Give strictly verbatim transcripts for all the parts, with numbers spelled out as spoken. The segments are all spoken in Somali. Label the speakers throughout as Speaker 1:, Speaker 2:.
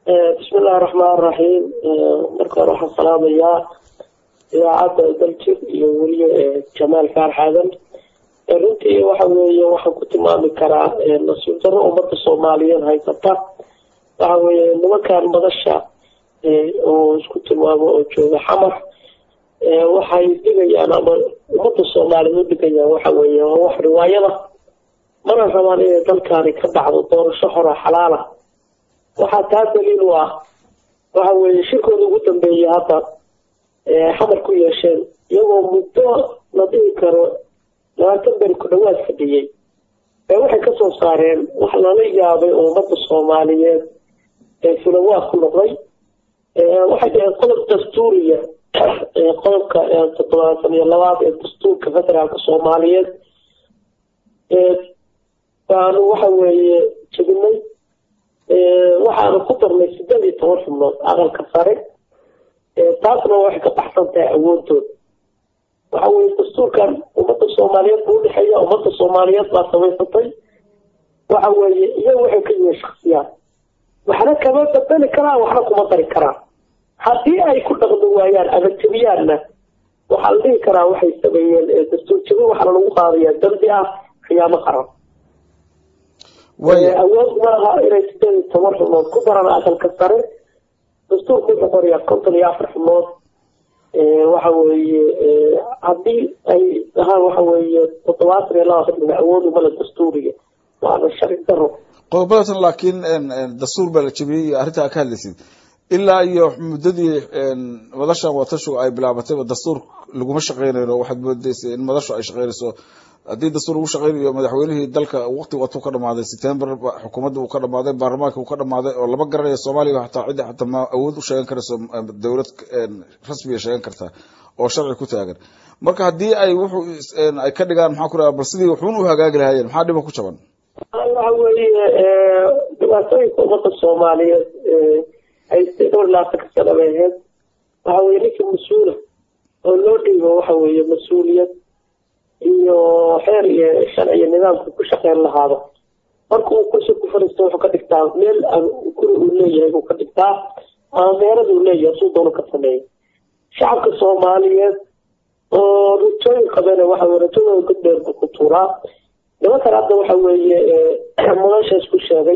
Speaker 1: بسم الله الرحمن الرحيم. مركز روح السلام يا يا عبد الدلجي يولي جمال كار حاضر runtii waxa weeye waxaan ku tilmaami karaa nasiib darro ummadda Soomaaliyeed haysata waxa weeye nimankan madasha oo isku tilmaamo oo jooga xamar waxay digayaan ama ummadda Soomaaliyeed digayaan waxa weeye wax riwaayada mana rabaan in dalkaani ka dhacdo doorasho xor ah xalaal ah waxa taa daliil u ah waxa weeye shirkooda ugu dambeeyay hadda xamar ku yeesheen iyagoo muddo la dhigi karo labaatan beri ku dhawaad fadhiyay ee waxay ka soo saareen wax lala yaabay ummadda Soomaaliyeed ee filawaad ku noqday ee waxay dhaheen qodob dastuuriya ee qodobka toddobaatan iyo labaad ee dastuurka federaalka Soomaaliyeed ee baan waxa weeye jabinay ee waxaana ku darnay siddeed iyo toban xubnood aqalka sare ee taasna waxay ka baxsan tahay awoodooda waxa weeye dastuurkan ummadda Soomaaliyeed u dhexeeya ummadda Soomaaliyeed baa samaysatay waxa weeye iyagu waxay ka yihiin shakhsiyaad waxna kama bedeli karaan waxna kuma dari karaan haddii ay ku dhaqmi waayaan ama jabiyaanna waxaa la dhihi karaa waxay sameeyeen dastuur jabi waxaana lagu qaadayaa dambi ah khiyaamo qaran awood maaha inay siddeed iyo toban xubnood ku daraan aqalka sare dastuurku wuxuu qorayaa konton iyo afar xubnood waxa weeye haddii ay ahaan waxa weeye toddobaatan iyo laba xubnood awood uma la dastuuriga waana sharci darro
Speaker 2: qodobadaas laakiin dastuur baa la jabiyay arrinta ka hadlaysid ilaa iyo muddadii madashan watashu ay bilaabatay dastuur laguma shaqeynayno waxaad moodaysay in madashu ay shaqeynayso haddii dastuur ugu shaqeynayo madaxweynihii dalka waqti waqti ka dhamaaday September xukuumadda uu ka dhamaaday baarlamaanka uu ka dhamaaday oo laba garanayo Soomaaliya xataa cid xataa ma awood u sheegan karayso dawlad rasmi ah sheegan karta oo sharci ku taagan marka haddii ay wuxuu ay ka dhigaan maxaa ku raad bal sidii wuxuu u hagaagi lahaayeen maxaa dhiba ku jaban
Speaker 1: waxa weeye dhibaatooyinka ummadda Soomaaliyeed ay sidoo laafta ka sameeyeen waxa weeye ninkii mas'uul oo loo dhiibo waxa weeye mas'uuliyad iyo xeer iyo sharci nidaamka ku shaqeyn lahaado marka uu kursi ku fariisto wuxuu ka dhigtaa meel guri uu leeyahay uu ka dhigtaa ama meelada uu leeyahay soo doono ka sameeyo shacabka Soomaaliyeed oo rujooyin qabana waxa weeye rajooyin ku dheer ku tuuraa nimankan hadda waxa weeye madasha isku sheegay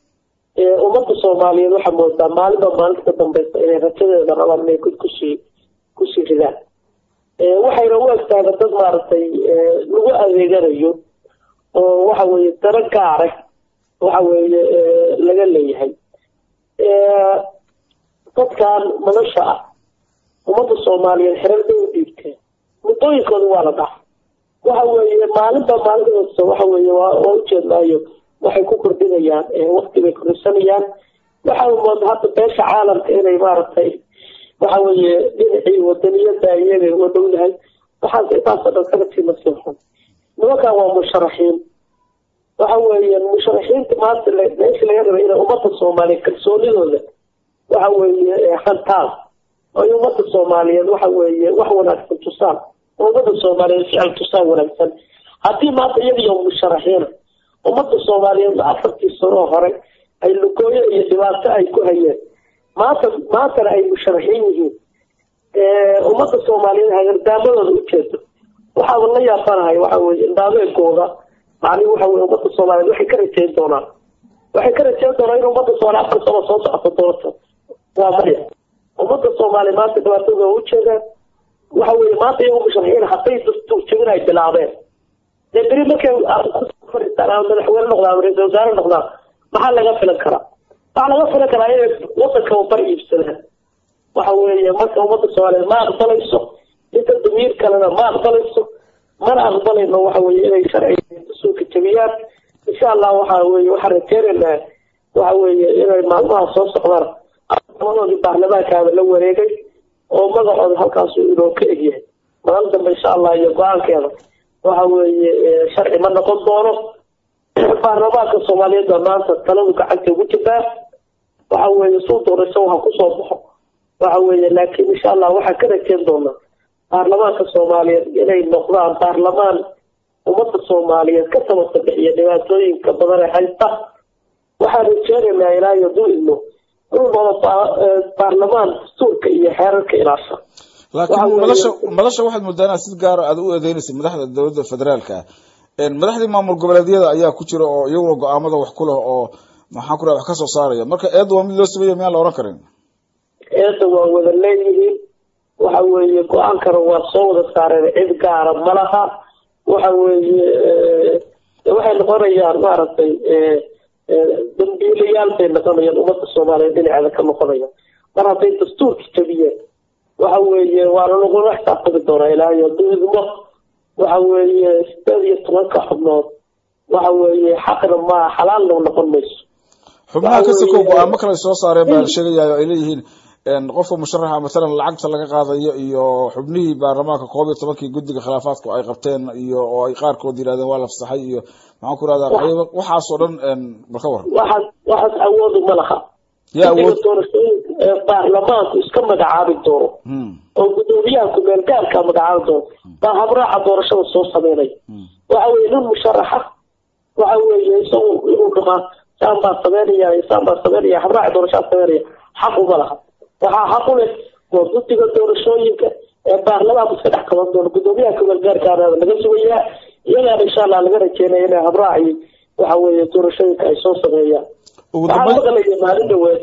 Speaker 1: ee ummadda Soomaaliyeed waxa moodaa maalinba maalinta dambaysa inay rajadeeda rabaan inay ku sii ku sii ridaan ee waxayna u egtahay dad maartay lagu adeeganayo oo waxa weeye dara gaar ah waxa weeye laga leeyahay ee dadkan madasha ah ummadda Soomaaliyeed xirada u dhiibtay muddooyinkooda waa la dhaaf waxa weeye maalinba maalinta waxa weeye waa oo jeednaayo waxay ku kordhinayaan ee waqti bay kordhinayaan waxa uu hadda beesha caalamka inay maartay waxa weeye dhinacii wadaniyada iyaga u dhowdahay waxa intaas oo kala tiimsan nimanka waa musharaxiin waxa weeye musharaxiinta maanta meesha laga rabay in ummadda Soomaaliyeed kalsoonidooda waxa weeye xantaas oo ummadda Soomaaliyeed waxa weeye wax wanaagsan tusaan ummadda Soomaaliyeed ficil tusaan wanaagsan haddii maanta iyaga musharaxiin ummadda Soomaaliyeed afartii sano hore ay lugooyo iyo dhibaato ay ku hayeen maanta maanta ay musharaxiin yihiin ee ummadda Soomaaliyeed hagardaamada u jeedo waxa la yaabanahay waxa weeye indhaadooda macni waxa weeye ummadda Soomaaliyeed waxay ka rajayn doonaan waxay ka rajayn doonaan in ummadda Soomaaliyeed afar sano soo socoto doorto waa mariya ummadda Soomaaliyeed maanta dhibaatada u jeedaan waxa weeye maanta iyagu musharaxiin haday dastuur jabin ay bilaabeen debri markay fariistaan madaxweyne noqdaan ra'iisul wasaare noqdaan maxaa laga filan karaa waxa laga filan karaa in wadanka uu bar iibsadaan waxa weeye marka ummadda Soomaaliyeed ma aqbalayso inta damiir kalena ma aqbalayso mana aqbalayno waxa weeye inay sharciga dastuurka jabiyaan insha Allah waxa weeye waxa rajeynaa waxa weeye inay maalmaha soo socdaan aqoontii baarlamaanka la wareegay oo magacooda halkaas uu ka egyahay maal dambe insha Allah iyo go'aankeeda waxa weeye sharci ma noqon doono baarlamaanka Soomaaliyeed maanta taladu gacanta ugu jirtaa waxa weeye soo doorasho waxa ku soo baxo waxa weeye laakiin insha Allah waxa ka rajeyn doona baarlamaanka Soomaaliyeed inay noqdaan baarlamaan ummadda Soomaaliyeed ka sababta bixiya dhibaatooyinka badan ee haysta waxa rajeynayaa ilaa iyo duulno baarlamaan dastuurka iyo xeerarka ilaasha
Speaker 2: laakiin madasha madasha waxaad moodaa si gaar ah aad u eedeynaysa madaxda dawladda federaalka ah madaxdii maamul goboleedyada ayaa ku jira oo iyaguna go'aamada wax ku leh oo maxaa ku wax ka soo saaraya marka eed waa mid loo sameeyo miyaan la oran karin
Speaker 1: eedda waa wada leeyihiin waxa weeye go-aankana waa soo wada saareen cid gaara ma laha waxa weeye waxay noqonayaan maaragtay dambiilayaal bay noqonayaan ummadda soomaaliyeed dhinaceeda ka noqonayaan mar hadday dastuurka jabiyeen waxa weeye waana lagula xisaabtami doonaa ilaahay hadduu idmo waxa weeye sideed iyo tobanka xubnood waxa weeye xaqna ma xalaalna noqon mayso
Speaker 2: xubnaha ka soo go'aamo kale soo saareen baa la sheegayaa ay leeyihiin qofka musharaxa matalan lacagta laga qaadayo iyo xubnihii baarlamaanka koob iyo tobankii guddiga khilaafaadku ay qabteen iyo oo ay qaarkood yiraahdeen waa la fasaxay iyo maxaan ku raadaan qayb waxaas oo dhan balka war
Speaker 1: waxaas waxaas awood uma laha
Speaker 2: yaa awood
Speaker 1: baarlamaanku iska magacaabi doono oo gudoomiyaha ku meel gaarka magacaabi doono baa habraaca doorashada soo sameynay waxa weeye nin musharaxa waxa weeye isagu inuu dhamaa saan baa sameynaya saan baa sameynaya habraaca doorashada sameynaya xaq uma laha waxaa xaq u leh oo guddiga doorashooyinka ee baarlamaanku iska dhex qaban doono gudoomiyaha ku meel gaarkaana laga sugayaa iyagaana insha allah laga rajeynaya inay habraaci waxa weeye doorashooyinka ay soo sameeyaan waxaa maqlaya maalin dhaweed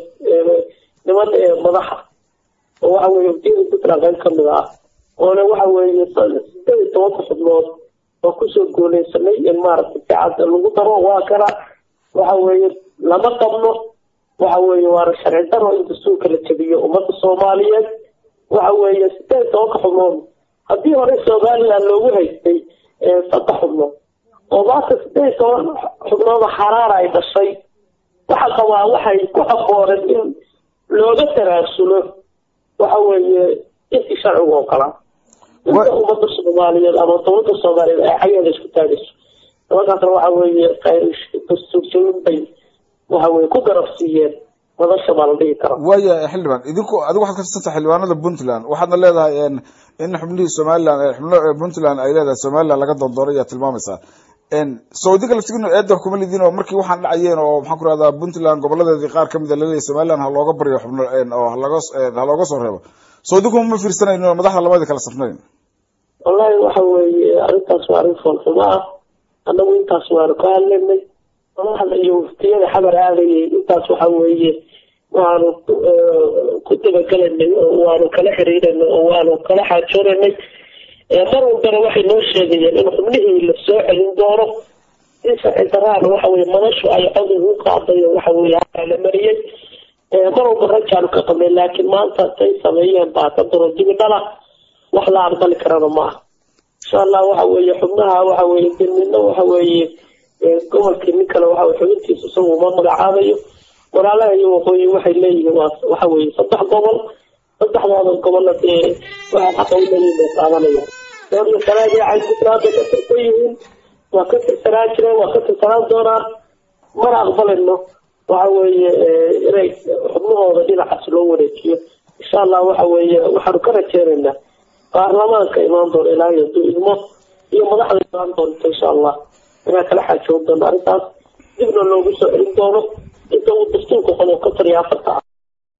Speaker 1: niman madaxa oo waxa weeye wasiirka puntland qayb ka mid ah oona waxa weeye sideed iyo tobanka xubnood oo kusoo guuleysanay in maaragtay sicada lagu daro waa kana waxa weeye lama qabno waxa weeye waana sharci daro in dastuurka la jabiyo ummadda soomaaliyeed waxa weeye sideed iyo tobanka xubnood haddii hore somaliland loogu haystay saddex xubnood oo maanta sideed iyo toban xubnooda xaraara ay dhashay waxa qabaa waxay ku aqooneen in looga taraasulo waxa weeye intii sharcigu oo kala inta ummadda soomaaliyeed ama dowladda soomaaliyeed ay xageeda isku taagayso dabakaasna waxa weeye khayr dastuurjabin bay waxa weeye ku garabsiiyeen madasha baa la dhihi karaa
Speaker 2: waya xildhibaan idinku adigu waxaad ka tirsantahay xildhibaanada puntland waxaadna leedahay in xubnihii somaliland xubno puntland ay leedahay somaliland laga doondooray ayaa tilmaamaysaa sacuudiga laftigina eedda kuma lidin oo markii waxaan dhacayeen oo maxaan ku rahdaa puntland goboladeedii qaar kamid a laleeyahay somaliland ha looga baryo xubno oo halaga ha looga soo reebo sacuudigu ma fiirsanayno oo madaxda labadii kala safnayn
Speaker 1: wallahi waxa weeye arrintaas waa arrin foolxumo ah annagu intaas waanu ka hadlaynay madaxda iyo waftiyada xabar aadayay intaas waxa weeye waanu ku dabagalaynay oo waanu kala xiriirinay oo waanu kala xaajoonaynay mar walbana waxay noo sheegayeen in xubnihii la soo celin doono in sharci daraana waxa weye madashu ay codur u qaadayo waxa weye la mariyey mar walba rajaanu ka qabnay laakiin maanta say sameeyeen baa ka duro dibi dhala wax la aqbali karana maaha insha allah waxa weeye xubnaha waxa weye midna waxa weeye gobolkii nin kale waxa weye xubintiisa isagu ma magacaabayo walaalaha iyo waqooyi waxay leeyihiin waa waxa weeye saddex gobol saddexdooda gobolla dee waxaa xaqa u leeyihiin bay qaadanayaan dowladda kaleedii ay puntland bay ka tirsan yihiin waa ka tirsanaan jireen waa ka tirsanaan doonaan mana aqbalayno waxa weeye inay xubnahooda dhinacaas loo wareejiyo insha allah waxa weeye waxaanu ka rajeynaynaa baarlamaanka imaan doona ilaahay hadduu idmo iyo madaxda imaan doonto insha allah inaan kala xaajoon doono arrintaas dibna loogu soo celin doono inta uu dastuurka qodob ka tariya afarta ah